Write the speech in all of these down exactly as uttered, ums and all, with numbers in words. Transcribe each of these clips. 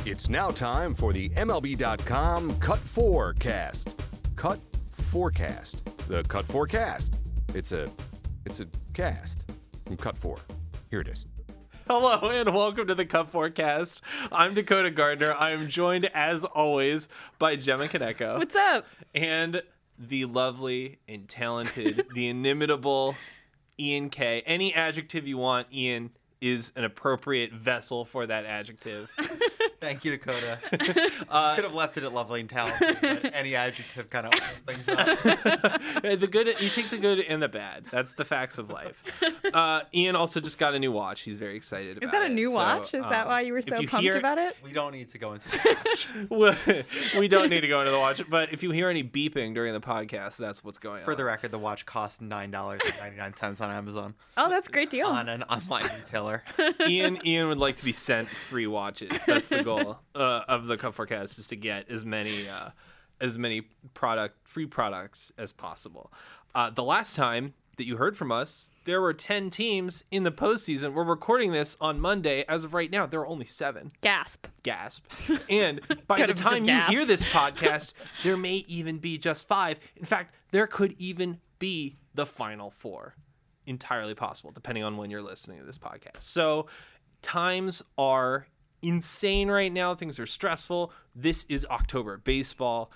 It's now time for the M L B dot com Cut four cast. Cut forecast. The Cut four cast. It's a, it's a cast from Cut four. Here it is. Hello and welcome to the Cut Forecast. I'm Dakota Gardner. I am joined, as always, by Gemma Kaneko. What's up? And the lovely and talented, the inimitable Ian K. Any adjective you want, Ian, is an appropriate vessel for that adjective. Thank you, Dakota. uh, Could have left it at lovely and talented, but any adjective kind of opens things up. The good, you take the good and the bad. That's the facts of life. Uh, Ian also just got a new watch. He's very excited about it. Is that a new So, watch? Is um, that why you were so you pumped hear, about it? We don't need to go into the watch. We don't need to go into the watch, but if you hear any beeping during the podcast, that's what's going For on. the record, the watch cost nine dollars and ninety-nine cents on Amazon. Oh, that's a great deal. On an online retailer. Ian, Ian would like to be sent free watches. That's the goal uh, of the Cup Forecast, is to get as many uh, as many product free products as possible. Uh, the last time that you heard from us, there were ten teams in the postseason. We're recording this on Monday. As of right now, there are only seven. Gasp. Gasp. And by the Could've time just you gasped. hear this podcast, there may even be just five. In fact, there could even be the final four. Entirely possible, depending on when you're listening to this podcast. So times are insane right now. Things are stressful. This is October baseball.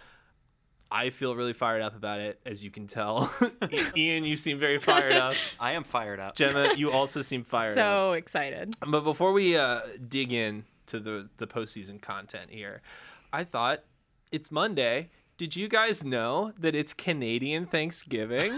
I feel really fired up about it, as you can tell. Ian, you seem very fired up. I am fired up. Gemma, you also seem fired up. So excited. But before we uh, dig in to the, the postseason content here, I thought it's Monday. Did you guys know that it's Canadian Thanksgiving?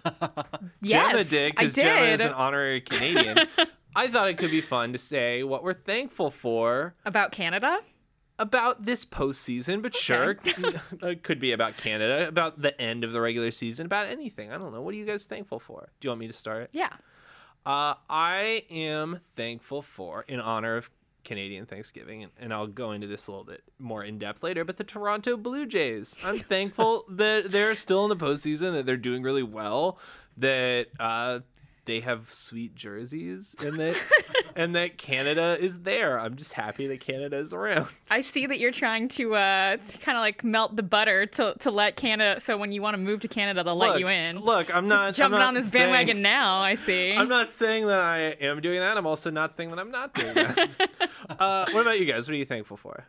Yes, Gemma did, I because Gemma is did. an honorary Canadian. I thought it could be fun to say what we're thankful for About Canada? about this postseason, but sure, it could be about Canada, about the end of the regular season, about anything. I don't know. What are you guys thankful for? Do you want me to start? Yeah. Uh, I am thankful for, in honor of Canadian Thanksgiving, and, and I'll go into this a little bit more in depth later, but the Toronto Blue Jays. I'm thankful that they're still in the postseason, that they're doing really well, that uh, they have sweet jerseys, and that and that Canada is there. I'm just happy that Canada is around. I see that you're trying to uh, kind of like melt the butter to, to let Canada, so when you want to move to Canada, they'll let Look, you in. Look, I'm Just not jumping I'm not on this saying- bandwagon now, I see. I'm not saying that I am doing that. I'm also not saying that I'm not doing that. uh, what about you guys? What are you thankful for?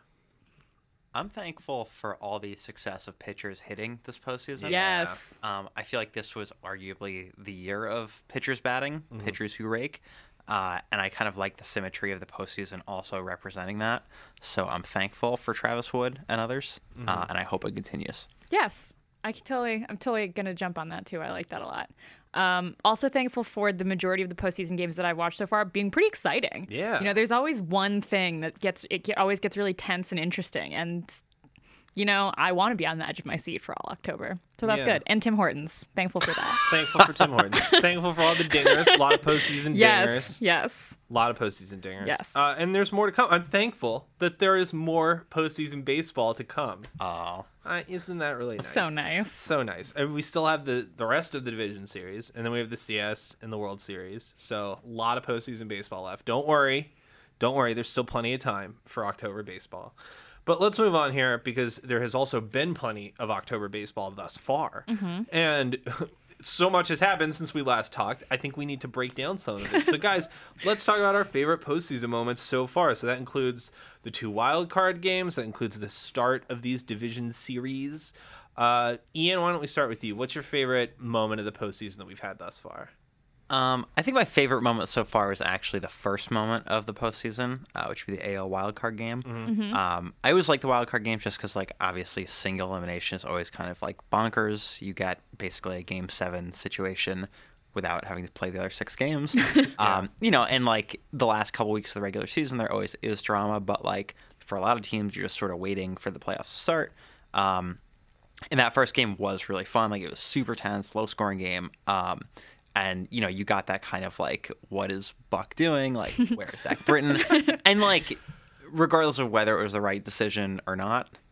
I'm thankful for all the success of pitchers hitting this postseason. Yes. Um, I feel like this was arguably the year of pitchers batting, Mm-hmm. pitchers who rake. Uh, and I kind of like the symmetry of the postseason also representing that. So I'm thankful for Travis Wood and others, Mm-hmm. uh, and I hope it continues. Yes. I can totally, I'm totally going to jump on that too. I like that a lot. Um, also thankful for the majority of the postseason games that I've watched so far being pretty exciting. Yeah. You know, there's always one thing that gets, it get, always gets really tense and interesting. And, you know, I want to be on the edge of my seat for all October. So that's Yeah. good. And Tim Hortons. Thankful for that. Thankful for Tim Hortons. Thankful for all the dingers. A lot of postseason yes. dingers. Yes. A lot of postseason dingers. Yes. Uh, and there's more to come. I'm thankful that there is more postseason baseball to come. Oh, Uh, isn't that really nice? So nice. So nice. And we still have the, the rest of the division series, and then we have the C S and the World Series. So a lot of postseason baseball left. Don't worry. Don't worry. There's still plenty of time for October baseball. But let's move on here, because there has also been plenty of October baseball thus far. Mm-hmm. And so much has happened since we last talked. I think we need to break down some of it. So, guys, let's talk about our favorite postseason moments so far. So that includes the two wild card games. That includes the start of these division series. Uh, Ian, why don't we start with you? What's your favorite moment of the postseason that we've had thus far? Um, I think my favorite moment so far was actually the first moment of the postseason, uh, which would be the A L wildcard game. Mm-hmm. Um, I always like the wildcard games just because, like, obviously single elimination is always kind of like bonkers. You get basically a game seven situation without having to play the other six games. um, you know, and like the last couple weeks of the regular season, there always is drama, but like for a lot of teams, you're just sort of waiting for the playoffs to start. Um, and that first game was really fun. Like, it was super tense, low scoring game. Um, And, you know, you got that kind of like, what is Buck doing? Like, where is Zach Britton? And like, regardless of whether it was the right decision or not,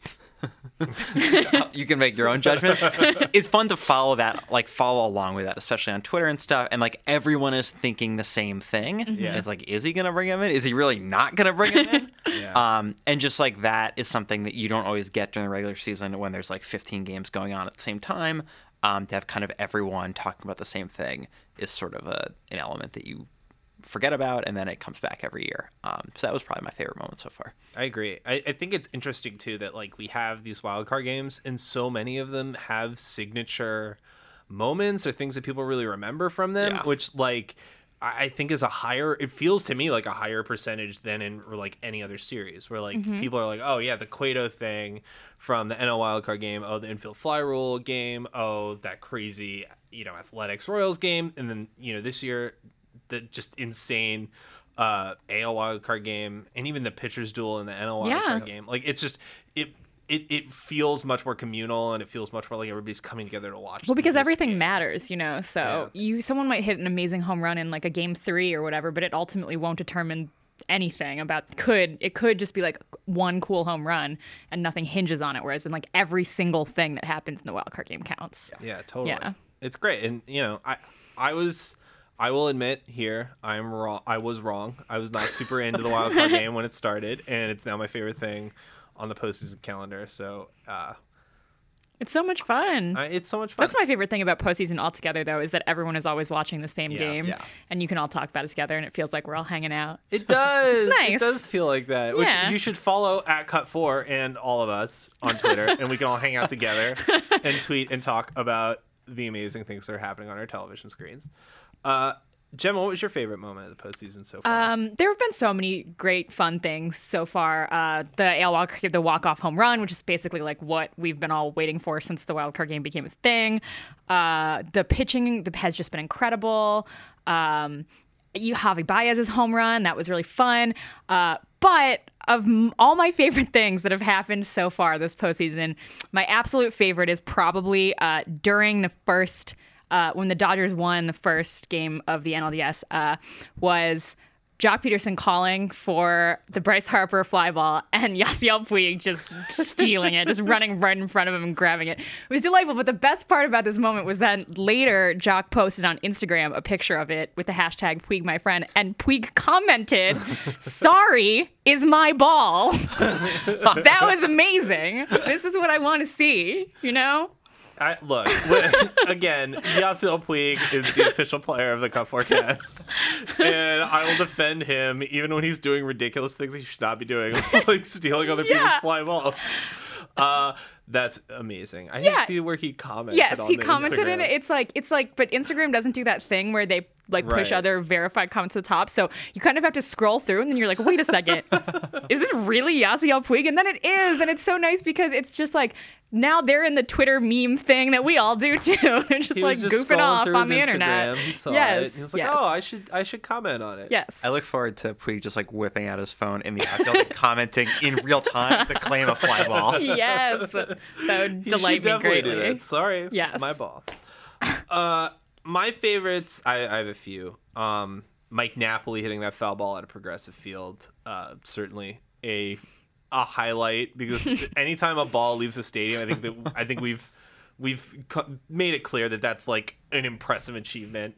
You can make your own judgments. It's fun to follow that, like follow along with that, especially on Twitter and stuff. And like everyone is thinking the same thing. Yeah. And it's like, is he gonna bring him in? Is he really not gonna bring him in? Yeah. Um, and just like that is something that you don't always get during the regular season when there's like fifteen games going on at the same time. Um, to have kind of everyone talking about the same thing is sort of a an element that you forget about, and then it comes back every year. Um, so that was probably my favorite moment so far. I agree. I, I think it's interesting too that like we have these wildcard games, and so many of them have signature moments or things that people really remember from them, Yeah. which like I I think is a higher. It feels to me like a higher percentage than in like any other series, where like people are like, oh yeah, the Cueto thing from the N L wildcard game, oh the infield fly rule game, oh that crazy you know Athletics Royals game, and then you know this year the just insane uh A L wildcard game, and even the pitchers duel in the N L wildcard Yeah. game. Like it's just it. It, it feels much more communal, and it feels much more like everybody's coming together to watch. Well, because this everything game. matters, you know. So Yeah. you someone might hit an amazing home run in like a game three or whatever, but it ultimately won't determine anything about could it could just be like one cool home run and nothing hinges on it. Whereas in like every single thing that happens in the wild card game counts. Yeah, totally. Yeah. It's great. And you know, I I was I will admit here, I'm wrong. I was wrong. I was not super into the wild card game when it started, and it's now my favorite thing on the postseason calendar. So uh It's so much fun. I, it's so much fun. That's my favorite thing about postseason altogether, though, is that everyone is always watching the same Yeah, game, yeah. and you can all talk about it together, and it feels like we're all hanging out. It does. It's nice. It does feel like that. Which Yeah. you should follow at Cut Four and all of us on Twitter, and we can all hang out together and tweet and talk about the amazing things that are happening on our television screens. Uh, Gemma, what was your favorite moment of the postseason so far? Um, there have been so many great fun things so far. Uh, the A L wildcard game, the walk-off home run, which is basically like what we've been all waiting for since the wildcard game became a thing. Uh, the pitching the, has just been incredible. Um, you Javi Baez's home run, that was really fun. Uh, but of m- all my favorite things that have happened so far this postseason, my absolute favorite is probably uh, during the first. Uh, when the Dodgers won the first game of the N L D S, uh, was Jock Peterson calling for the Bryce Harper fly ball and Yasiel Puig just stealing it, just running right in front of him and grabbing it. It was delightful, but the best part about this moment was that later Jock posted on Instagram a picture of it with the hashtag Puig my friend, and Puig commented, "Sorry is my ball." That was amazing. This is what I want to see, you know? I, look, when, again, Yasiel Puig is the official player of the Cup Forecast, and I will defend him even when he's doing ridiculous things he should not be doing, like stealing other people's Yeah. fly balls. Uh, that's amazing. I Yeah. didn't see where he commented. Yes, on he the commented in Instagram. it. It's like it's like, but Instagram doesn't do that thing where they like push Right. other verified comments to the top. So you kind of have to scroll through, and then you're like, wait a second, is this really Yasiel Puig? And then it is, and it's so nice because it's just like now they're in the Twitter meme thing that we all do too. They're just He like was just goofing scrolling off through on his the internet. Instagram. He saw yes, it. He was like, yes. "Oh, I should, I should comment on it." yes. I look forward to Puig just like whipping out his phone in the outfield and commenting in real time to claim a fly ball. Yes, that would He delight should me definitely do greatly. that. Sorry, Yes. my ball. Uh, my favorites, I, I have a few. Um, Mike Napoli hitting that foul ball at a Progressive Field, uh, certainly a a highlight because anytime a ball leaves a stadium, I think that I think we've we've co- made it clear that that's like an impressive achievement.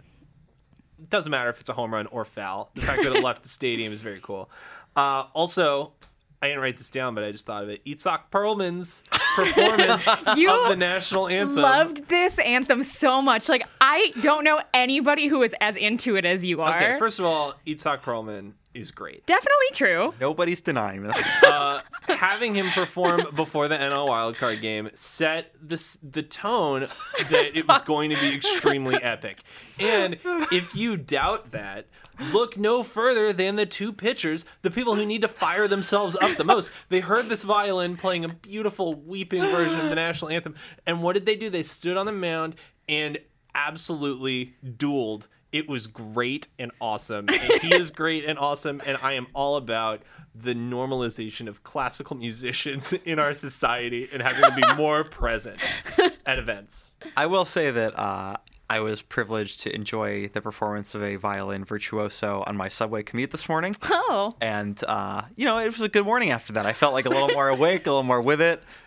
It doesn't matter if it's a home run or foul. The fact that it left the stadium is very cool. Uh, also, I didn't write this down, but I just thought of it. Itzhak Perlman's performance You of the national anthem. Loved this anthem so much. Like I don't know anybody who is as into it as you are. Okay, first of all, Itzhak Perlman is great. Definitely true. Nobody's denying this. Uh, having him perform before the N L wildcard game set this, the tone that it was going to be extremely epic. And if you doubt that, look no further than the two pitchers, the people who need to fire themselves up the most. They heard this violin playing a beautiful weeping version of the national anthem. And what did they do? They stood on the mound and absolutely dueled. It was great and awesome. And he is great and awesome. And I am all about the normalization of classical musicians in our society and having them be more present at events. I will say that uh, I was privileged to enjoy the performance of a violin virtuoso on my subway commute this morning. Oh. And, uh, you know, it was a good morning after that. I felt like a little more awake, a little more with it.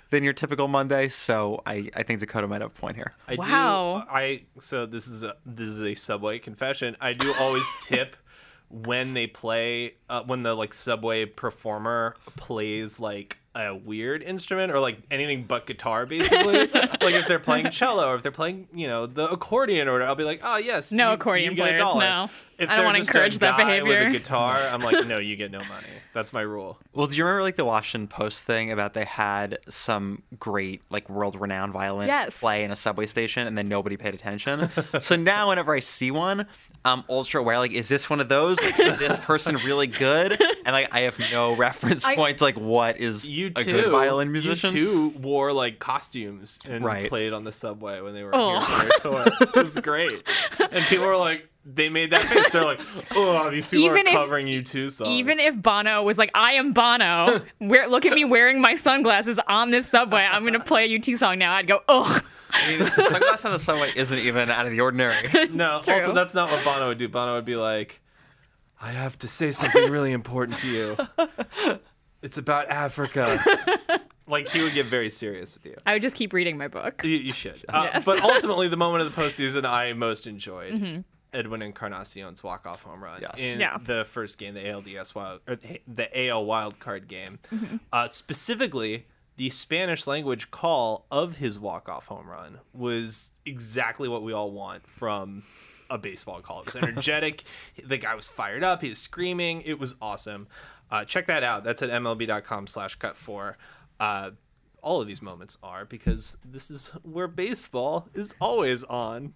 than your typical Monday. So I, I think Dakota might have a point here. I Wow. do. I so this is a this is a Subway confession. I do always tip when they play uh, when the like Subway performer plays like a weird instrument or like anything but guitar, basically. Like if they're playing cello or if they're playing, you know, the accordion or whatever, I'll be like, oh yes, No you, accordion you get a players, dollar. no. If I don't they're wanna just encourage a that guy behavior. with a guitar, I'm like, no, you get no money. That's my rule. Well, do you remember like the Washington Post thing about they had some great like world-renowned violin Yes. play in a subway station and then nobody paid attention? So now whenever I see one, I'm ultra aware. Like, is this one of those? Like, is this person really good? And like, I have no reference I- point to like what is You a too, good violin musician. You too wore like costumes and Right. played on the subway when they were Oh. here for their tour. It was great, and people were like, they made that face. They're like, oh, these people Even are if- covering you too songs. Even if Bono was like, I am Bono, wear, look at me wearing my sunglasses on this subway. I'm going to play a U T song now. I'd go, ugh. I mean, sunglasses on the subway isn't even out of the ordinary. no, true. also that's not what Bono would do. Bono would be like, I have to say something really important to you. It's about Africa. Like he would get very serious with you. I would just keep reading my book. You, you should. Uh, Yes. But ultimately, the moment of the postseason I most enjoyed, Edwin Encarnacion's walk-off home run Yes. in Yeah. the first game, the A L D S wild or the A L wild card game. Uh, specifically, the Spanish language call of his walk-off home run was exactly what we all want from a baseball call. It was energetic. The guy was fired up. He was screaming. It was awesome. Uh, check that out. That's at M L B dot com slash cut four. Uh, all of these moments are because this is where baseball is always on.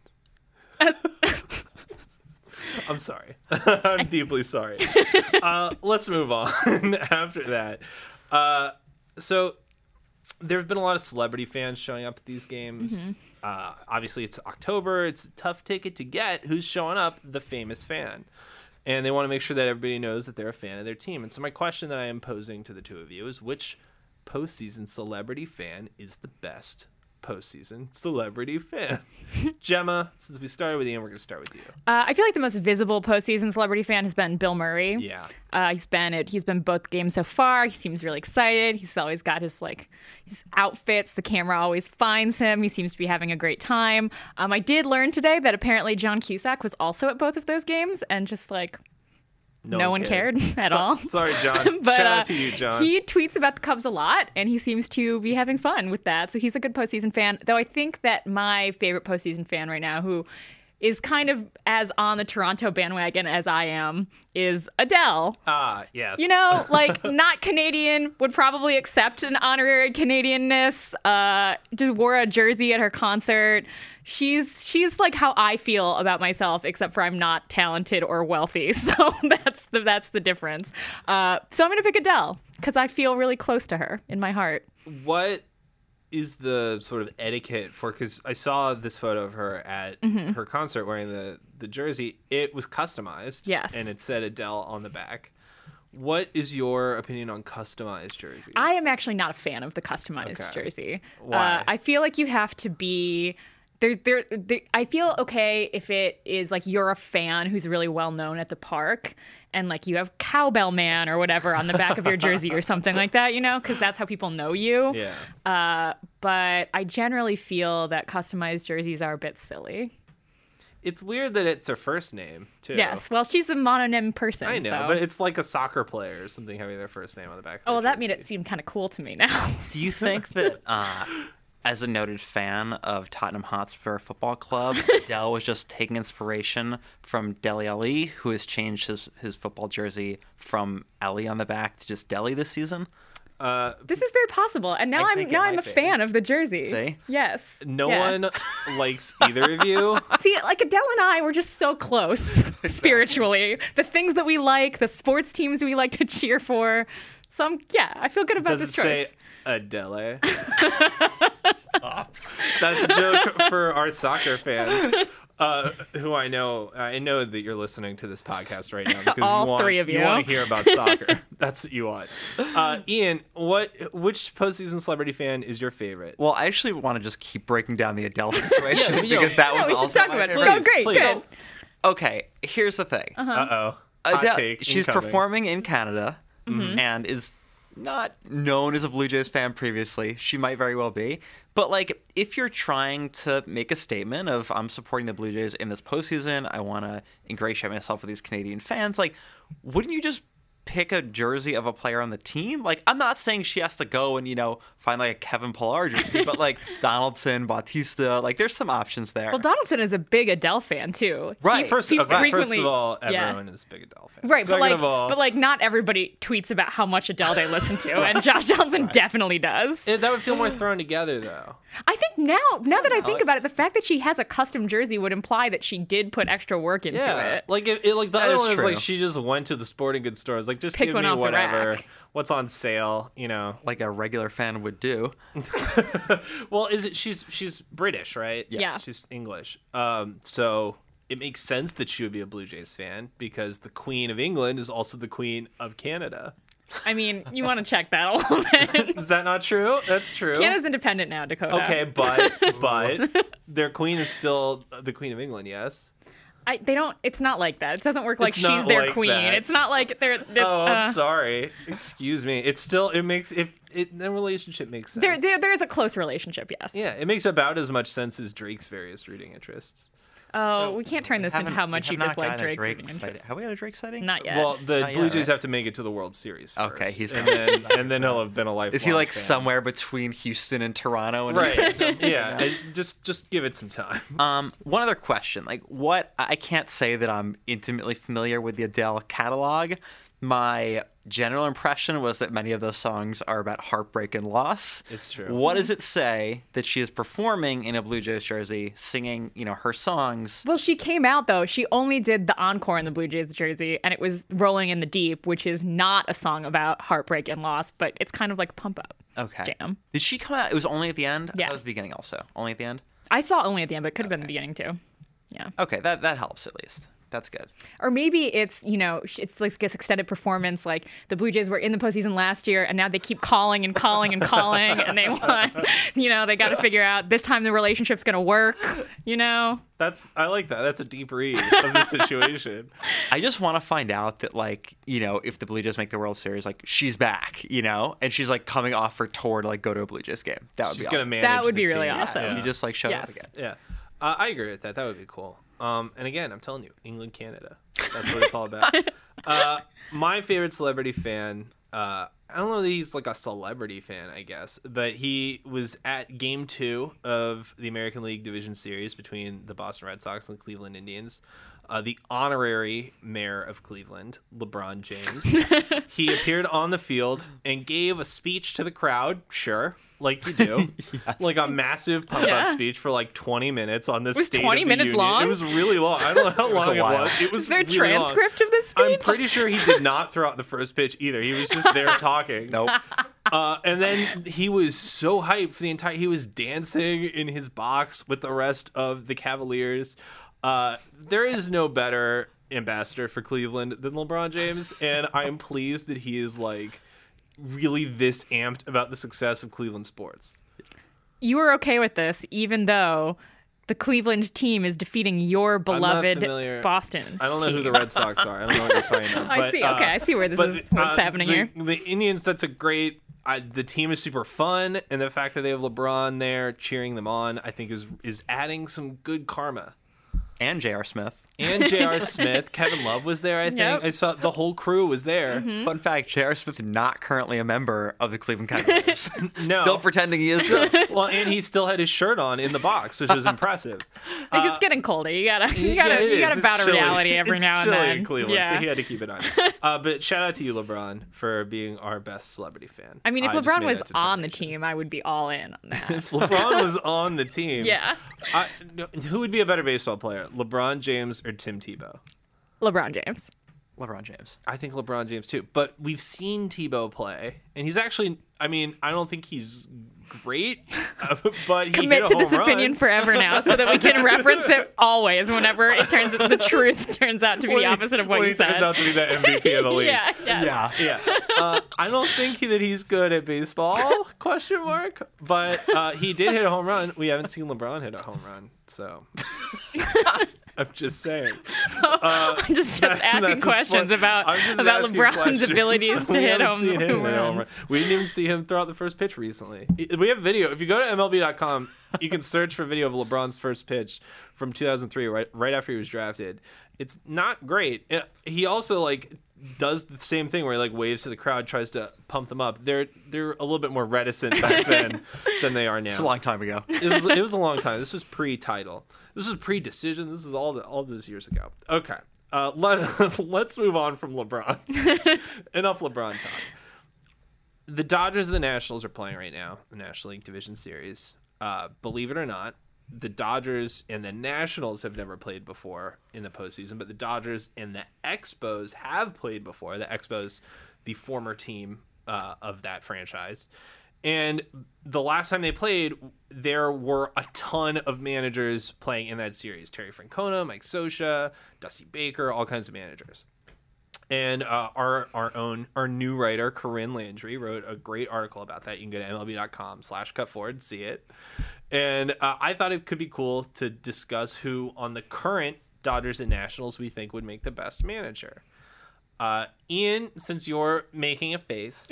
I'm sorry. I'm deeply sorry. Uh, let's move on after that. Uh, so there's been a lot of celebrity fans showing up at these games. Uh, obviously, it's October. It's a tough ticket to get. Who's showing up? The famous fan. And they want to make sure that everybody knows that they're a fan of their team. And so my question that I am posing to the two of you is which postseason celebrity fan is the best postseason celebrity fan? Gemma, since we started with Ian, we're going to start with you. Uh, I feel like the most visible postseason celebrity fan has been Bill Murray. Yeah. Uh, he's been at, he's been both games so far. He seems really excited. He's always got his like his outfits. The camera always finds him. He seems to be having a great time. Um, I did learn today that apparently John Cusack was also at both of those games and just like no, one cared, at So- all. Sorry, John. But Shout uh, out to you, John. he tweets about the Cubs a lot, and he seems to be having fun with that. So he's a good postseason fan. Though I think that my favorite postseason fan right now, who is kind of as on the Toronto bandwagon as I am, is Adele. Ah, yes. You know, like not Canadian, would probably accept an honorary Canadianness. Uh, just wore a jersey at her concert. She's she's like how I feel about myself, except for I'm not talented or wealthy. So that's the that's the difference. Uh, so I'm gonna pick Adele because I feel really close to her in my heart. What is the sort of etiquette for, because I saw this photo of her at Mm-hmm. her concert wearing the, the jersey. It was customized. Yes. And it said Adele on the back. What is your opinion on customized jerseys? I am actually not a fan of the customized Okay. jersey. Why? Uh, I feel like you have to be there, there. There. I feel okay if it is like you're a fan who's really well known at the park, and like you have Cowbell Man or whatever on the back of your jersey or something like that, you know, because that's how people know you. Yeah. Uh, but I generally feel that customized jerseys are a bit silly. It's weird that it's her first name, too. Yes. Well, she's a mononym person. I know, so. but it's like a soccer player or something having their first name on the back of Oh, well, their that made it jersey. seem kind of cool to me now. Do you think that, uh, as a noted fan of Tottenham Hotspur Football Club, Adele was just taking inspiration from Dele Alli, who has changed his, his football jersey from Ali on the back to just Dele this season? Uh, This is very possible, and now I I'm think it now I'm might a be. fan of the jersey. See? Yes. no Yeah. one likes either of you. See, like Adele and I were just so close spiritually. The things that we like, the sports teams we like to cheer for. So I'm, yeah, I feel good about Does it this say choice. Adele? That's a joke for our soccer fans. Uh, who I know, I know that you're listening to this podcast right now because All you want, three of you. want to hear about soccer. That's what you want. Uh, Ian, what which postseason celebrity fan is your favorite? Well, I actually want to just keep breaking down the Adele situation Yeah, yeah. because that Yeah, was we should also talk my about it. favorite. Oh, great, Please. good. Okay, here's the thing. Uh-huh. Uh oh. Adele, take she's incoming. performing in Canada Mm-hmm. and is not known as a Blue Jays fan previously. She might very well be. But, like, if you're trying to make a statement of, I'm supporting the Blue Jays in this postseason, I want to ingratiate myself with these Canadian fans, like, wouldn't you just pick a jersey of a player on the team? Like, I'm not saying she has to go and, you know, find, like, a Kevin Pillar jersey, but, like, Donaldson, Bautista, like, there's some options there. Well, Donaldson is a big Adele fan, too. Right. He, First, he okay, first frequently- of all, yeah. everyone is a big Adele fan. Right, Second but like, of all, but like, not everybody tweets about how much Adele they listen to, and Josh Donaldson definitely does. it, that would feel more thrown together, though. I think now, now that I think about it, the fact that she has a custom jersey would imply that she did put extra work into Yeah, it. like it, it, like the That other is one is true. like she just went to the sporting goods stores, like just Picked give one me off the whatever, rack. what's on sale, you know. Like a regular fan would do. Well, is it she's she's British, right? Yeah. She's English. Um, so it makes sense that she would be a Blue Jays fan because the Queen of England is also the Queen of Canada. I mean, you want to check that a little bit. Is that not true? That's true. Canada's independent now, Dakota. Okay, but but their queen is still the Queen of England, yes. I, they don't. It's not like that. It doesn't work like It's she's not their like queen. that. It's not like they're. they're Oh, uh, I'm sorry. Excuse me. It's still it makes if it the relationship makes sense. There, there, there is a close relationship. Yes. Yeah, it makes about as much sense as Drake's various reading interests. Oh, we can't turn this into Haven't- how we much have you not dislike gotten a Drake's Drake reading sighting. interests. Have we had a Drake sighting? Not yet. Well, the Not Blue yet, Jays right? have to make it to the World Series first. Okay, he's- and then and then he'll have been a lifelong Is he like fan. somewhere between Houston and Toronto? And Right. Yeah. and just just give it some time. Um, one other question. Like, what? I can't say that I'm intimately familiar with the Adele catalog. My general impression was that many of those songs are about heartbreak and loss. It's true. What does it say that she is performing in a Blue Jays jersey, singing, you know, her songs? Well, she came out though. She only did the encore in the Blue Jays jersey, and it was "Rolling in the Deep," which is not a song about heartbreak and loss, but it's kind of like pump up. Okay. Jam. Did she come out? It was only at the end? I Yeah. thought it was the beginning also. Only at the end? I saw only at the end, but it could have been the beginning too. Yeah. Okay, that, that helps at least. That's good. Or maybe it's, you know, sh- it's like this extended performance. Like the Blue Jays were in the postseason last year, and now they keep calling and calling and calling, and they want, you know, they got to figure out this time the relationship's going to work, you know? That's I like that. That's a deep read of the situation. I just want to find out that, like, you know, if the Blue Jays make the World Series, like, she's back, you know, and she's like coming off her tour to like go to a Blue Jays game. That would She's be gonna awesome. manage. That would the be really team. awesome. Yeah. She just like showed Yes. up again. Yeah, uh, I agree with that. That would be cool. Um, and again, I'm telling you, England, Canada. That's what it's all about. uh, my favorite celebrity fan. Uh, I don't know that he's like a celebrity fan, I guess, but he was at Game Two of the American League Division Series between the Boston Red Sox and the Cleveland Indians. Uh, the honorary mayor of Cleveland, LeBron James. He appeared on the field and gave a speech to the crowd. Sure, like you do, like a massive pump-up Yeah. speech for like twenty minutes on this. was State twenty of the minutes Union. long? It was really long. I don't know how long a it while. was. It was Is there a really long. transcript of this speech? I'm pretty sure he did not throw out the first pitch either. He was just there talking. Nope. Uh, and then he was so hyped for the entire. He was dancing in his box with the rest of the Cavaliers. Uh, there is no better ambassador for Cleveland than LeBron James, and I am pleased that he is like really this amped about the success of Cleveland sports. You were okay with this, even though the Cleveland team is defeating your not beloved familiar- Boston. I don't know team. who the Red Sox are. I don't know what you're talking about. I but, see. uh, Okay, I see where this but, is. What's uh, happening the, here. The Indians. That's a great. I, the team is super fun, and the fact that they have LeBron there cheering them on, I think, is is adding some good karma. And J R. Smith. And J R. Smith, Kevin Love was there. I think Yep. I saw the whole crew was there. Fun fact, J R. Smith not currently a member of the Cleveland Cavaliers. No. Still pretending he is, though. Well, and he still had his shirt on in the box, which was impressive. Like it's getting colder. You gotta, you Yeah, gotta, it you is. gotta It's bow to chilly. reality every It's now and chilly then. in Cleveland, yeah. so he had to keep it on. Uh, but shout out to you, LeBron, for being our best celebrity fan. I mean, if just LeBron made was that on the determination. team, I would be all in on that. If LeBron was on the team, Yeah. I, no, who would be a better baseball player, LeBron James or Tim Tebow? LeBron James. LeBron James. I think LeBron James too. But we've seen Tebow play, and he's actually. I mean, I don't think he's great, uh, but he Commit hit a to this home opinion run. forever now, so that we can reference it always whenever it turns the truth turns out to be When the he- opposite of what when you he said. turns out to be the M V P of the league. yeah, yes. Yeah. Yeah, uh, I don't think he, that he's good at baseball? Question mark. But uh, he did hit a home run. We haven't seen LeBron hit a home run, so I'm just saying. I'm just, just That- asking that's a questions sport- about I'm just about asking LeBron's questions. abilities to We hit haven't home, seen him home hit home runs. run. We didn't even see him throw out the first pitch recently. We have video. If you go to M L B dot com, you can search for video of LeBron's first pitch from two thousand three, right right after he was drafted. It's not great. Uh, He also like does the same thing where he like waves to the crowd, tries to pump them up. They're they're a little bit more reticent back then than they are now. It's a long time ago. it was it was a long time. This was pre-title. This was pre-decision. This is all the, all those years ago. Okay, uh, let let's move on from LeBron. Enough LeBron talk. The Dodgers and the Nationals are playing right now, the National League Division Series. Uh, believe it or not, the Dodgers and the Nationals have never played before in the postseason, but the Dodgers and the Expos have played before. The Expos, the former team uh, of that franchise. And the last time they played, there were a ton of managers playing in that series. Terry Francona, Mike Scioscia, Dusty Baker, all kinds of managers. And uh, our our own our new writer Corinne Landry wrote a great article about that. You can go to M L B dot com slash cut forward and see it. And uh, I thought it could be cool to discuss who on the current Dodgers and Nationals we think would make the best manager. Uh, Ian, since you're making a face,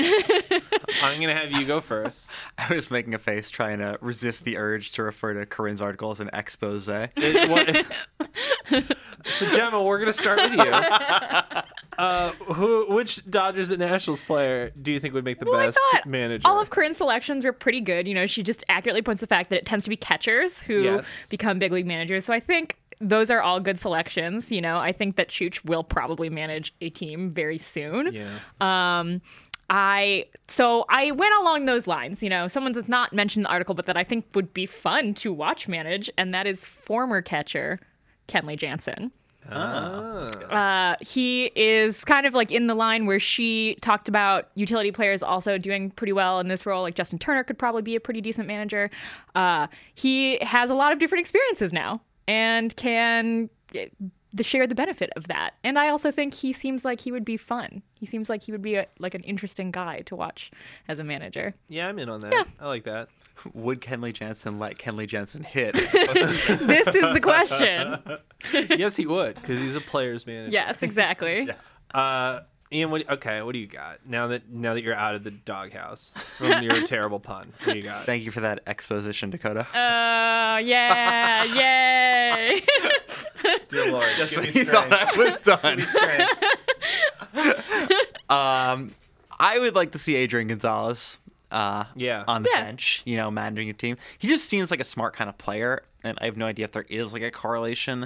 I'm gonna have you go first. I was making a face trying to resist the urge to refer to Corinne's article as an expose. It- what- so Gemma, we're gonna start with you. Uh, who, which Dodgers and Nationals player do you think would make the Well, I best thought manager? all of Corinne's selections were pretty good. You know, she just accurately points the fact that it tends to be catchers who Yes. become big league managers. So I think those are all good selections. You know, I think that Chooch will probably manage a team very soon. yeah. Um, I so I went along those lines. You know, someone that's not mentioned in the article, but that I think would be fun to watch manage, and that is former catcher Kenley Jansen. Uh, he is kind of like in the line where she talked about utility players also doing pretty well in this role. Like Justin Turner could probably be a pretty decent manager. Uh, he has a lot of different experiences now and can eh, the share the benefit of that. And I also think he seems like he would be fun. He seems like he would be a, like an interesting guy to watch as a manager. Yeah, I'm in on that. Yeah. I like that. Would Kenley Jansen let Kenley Jansen hit? This is the question. Yes, he would, because he's a player's manager. Yes, exactly. Uh, Ian, what? Okay, what do you got now that now that you're out of the doghouse from your terrible pun? What do you got? Thank you for that exposition, Dakota. Uh, yeah, yay. Dear Lord, give me you thought strength. I was done. Give me strength. Um, I would like to see Adrian Gonzalez uh, Yeah. on the Yeah. bench, you know, managing a team. He just seems like a smart kind of player, and I have no idea if there is like a correlation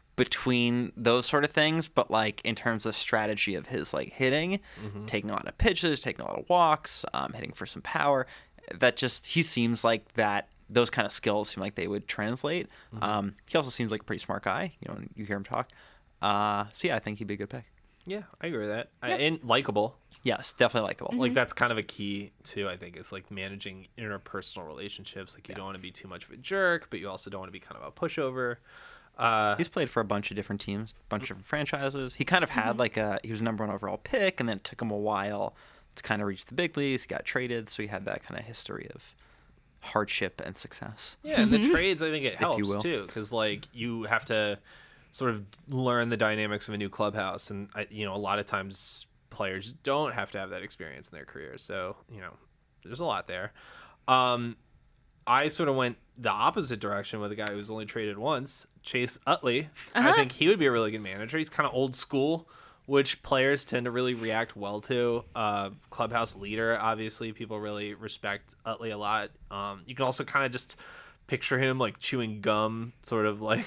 between those sort of things, but like in terms of strategy of his like hitting, taking a lot of pitches, taking a lot of walks, um, hitting for some power, that just he seems like that. Those kind of skills seem like they would translate. Um, he also seems like a pretty smart guy. You know, when you hear him talk. Uh, so yeah, I think he'd be a good pick. Yeah, I agree with that. I, and likable. Yes, definitely likable. Like that's kind of a key too. I think is like managing interpersonal relationships. Like you don't want to be too much of a jerk, but you also don't want to be kind of a pushover. Uh, He's played for a bunch of different teams, a bunch of different franchises. He kind of had like a he was a number one overall pick, and then it took him a while to kind of reach the big leagues. He got traded, so he had that kind of history of hardship and success. Yeah, and the trades, I think it you helps will. too, because like you have to sort of learn the dynamics of a new clubhouse, and I, you know, a lot of times players don't have to have that experience in their careers. So you know, there's a lot there. Um, I sort of went the opposite direction with a guy who was only traded once, Chase Utley. I think he would be a really good manager. He's kind of old school, which players tend to really react well to. Uh, clubhouse leader, obviously, people really respect Utley a lot. Um, you can also kind of just picture him like chewing gum, sort of like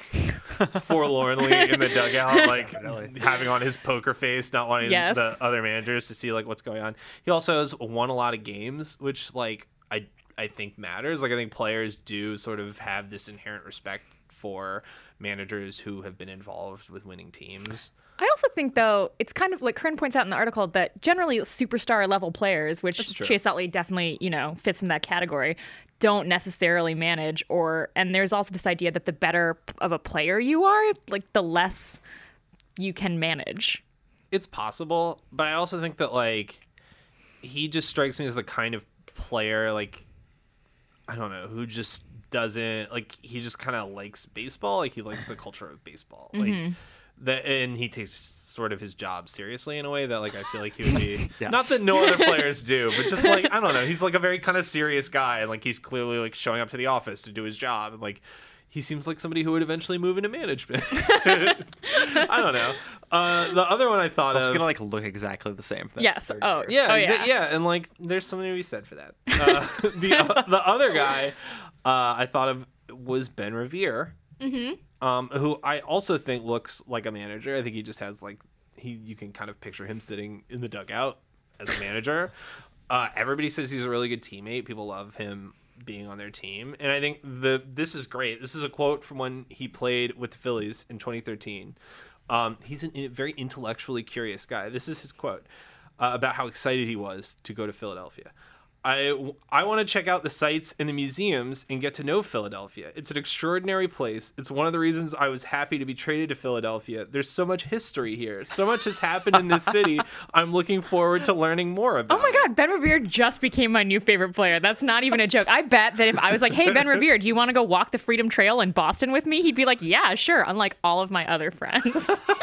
forlornly in the dugout, like having on his poker face, not wanting Yes. the other managers to see like what's going on. He also has won a lot of games, which like I I think matters. Like I think players do sort of have this inherent respect for managers who have been involved with winning teams. I also think, though, it's kind of like Corinne points out in the article that generally superstar level players, which That's true. Chase Utley definitely, you know, fits in that category, don't necessarily manage. Or and there's also this idea that the better of a player you are, like the less you can manage. It's possible, but I also think that like he just strikes me as the kind of player like I don't know who just doesn't like he just kind of likes baseball, like he likes the culture of baseball, like that, and he takes sort of his job seriously in a way that like I feel like he would be Yes. not that no other players do, but just like I don't know, he's like a very kind of serious guy, and like he's clearly like showing up to the office to do his job, and like he seems like somebody who would eventually move into management. I don't know. Uh, the other one I thought It's of, gonna like look exactly the same thing. Yes. Oh, yeah, Oh, exa- yeah. yeah, and like there's something to be said for that. Uh, the uh, the other guy uh, I thought of was Ben Revere, mm-hmm. um, who I also think looks like a manager. I think he just has like he you can kind of picture him sitting in the dugout as a manager. Uh, everybody says he's a really good teammate. People love him being on their team, and I think the this is great. This is a quote from when he played with the Phillies in twenty thirteen. Um, he's an, a very intellectually curious guy. This is his quote uh, about how excited he was to go to Philadelphia. I, I want to check out the sites and the museums and get to know Philadelphia. It's an extraordinary place. It's one of the reasons I was happy to be traded to Philadelphia. There's so much history here. So much has happened in this city. I'm looking forward to learning more about Oh my it. God, Ben Revere just became my new favorite player. That's not even a joke. I bet that if I was like, hey, Ben Revere, do you want to go walk the Freedom Trail in Boston with me? He'd be like, yeah, sure, unlike all of my other friends.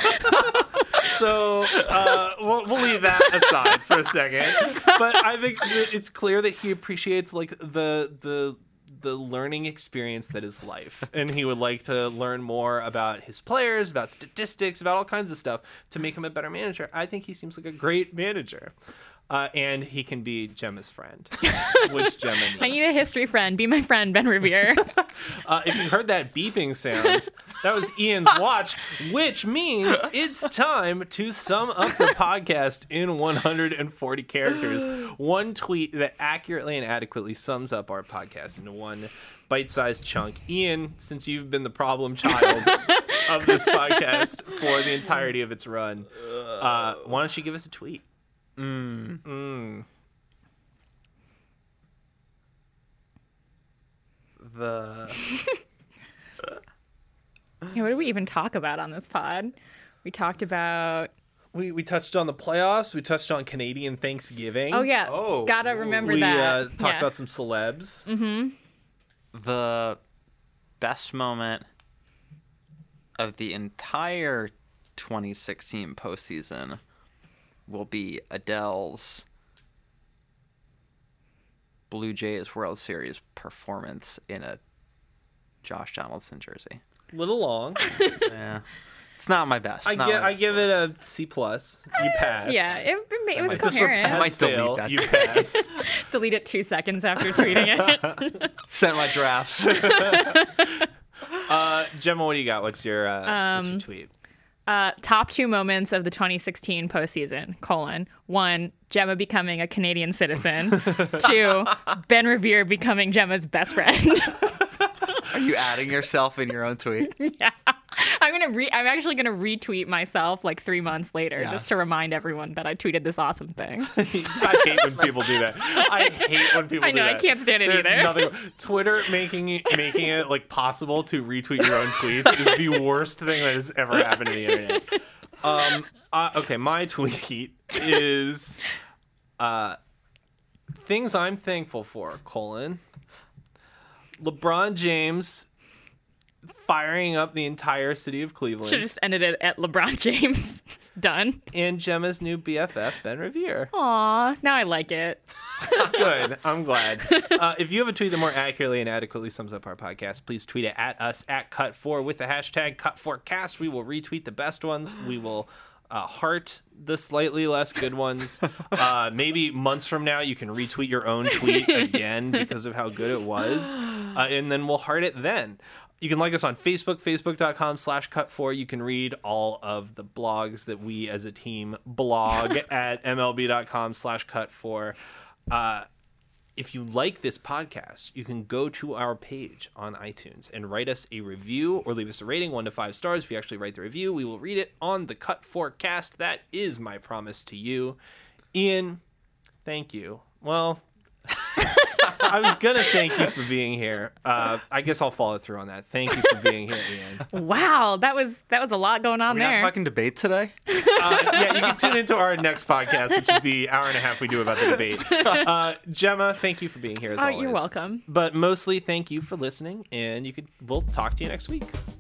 So uh, we'll, we'll leave that aside for a second. But I think that it's clear that he appreciates like the the the learning experience that is life, and he would like to learn more about his players, about statistics, about all kinds of stuff to make him a better manager. I think he seems like a great manager. Uh, and he can be Gemma's friend, which Gemma needs. I need a history friend. Be my friend, Ben Revere. Uh, if you heard that beeping sound, that was Ian's watch, which means it's time to sum up the podcast in one hundred forty characters. One tweet that accurately and adequately sums up our podcast into one bite-sized chunk. Ian, since you've been the problem child of this podcast for the entirety of its run, uh, why don't you give us a tweet? Mm. Mm. The Yeah, what did we even talk about on this pod? We talked about. We we touched on the playoffs. We touched on Canadian Thanksgiving. Oh yeah, Oh. gotta remember we that. uh, talked Yeah. about some celebs. Mm-hmm. the best moment of the entire twenty sixteen postseason will be Adele's Blue Jays World Series performance in a Josh Donaldson jersey. Little long. Yeah, it's not my best. I Not get my I best give one. it a C plus. You passed. Yeah, it, it, ma- it was If this were coherent. pass might delete fail, that. you passed. Delete it two seconds after tweeting it. Sent my drafts. uh, Gemma, what do you got? What's your, uh, what's your Um, tweet? Uh, top two moments of the twenty sixteen postseason, colon. One, Gemma becoming a Canadian citizen. Two, Ben Revere becoming Gemma's best friend. Are you adding yourself in your own tweet? Yeah. I'm gonna re- I'm actually gonna retweet myself like three months later Yes. just to remind everyone that I tweeted this awesome thing. I hate when people do that. I hate when people I know, do I that. can't stand it There's either. Nothing, Twitter making it, making it like possible to retweet your own tweets is the worst thing that has ever happened to the internet. Um, uh, okay, my tweet is uh, things I'm thankful for, colon. LeBron James firing up the entire city of Cleveland. Should have just ended it at LeBron James. Done. And Gemma's new B F F, Ben Revere. Aw, now I like it. Good. I'm glad. Uh, if you have a tweet that more accurately and adequately sums up our podcast, please tweet it at us at cut four with the hashtag cut four cast. We will retweet the best ones. We will uh, heart the slightly less good ones. Uh, maybe months from now, you can retweet your own tweet again because of how good it was. Uh, and then we'll heart it then. You can like us on Facebook, facebook.com slash cut four. You can read all of the blogs that we as a team blog at mlb.com slash cut four. Uh, if you like this podcast, you can go to our page on iTunes and write us a review or leave us a rating, one to five stars. If you actually write the review, we will read it on the Cut four cast. That is my promise to you. Ian, thank you. Well, I was gonna thank you for being here. Uh, I guess I'll follow through on that. Thank you for being here, Ian. Wow, that was that was a lot going on We're not there. fucking debate today. Uh, yeah, you can tune into our next podcast, which is the hour and a half we do about the debate. Uh, Gemma, thank you for being here as Oh, always. you're welcome. But mostly, thank you for listening, and you could we'll talk to you next week.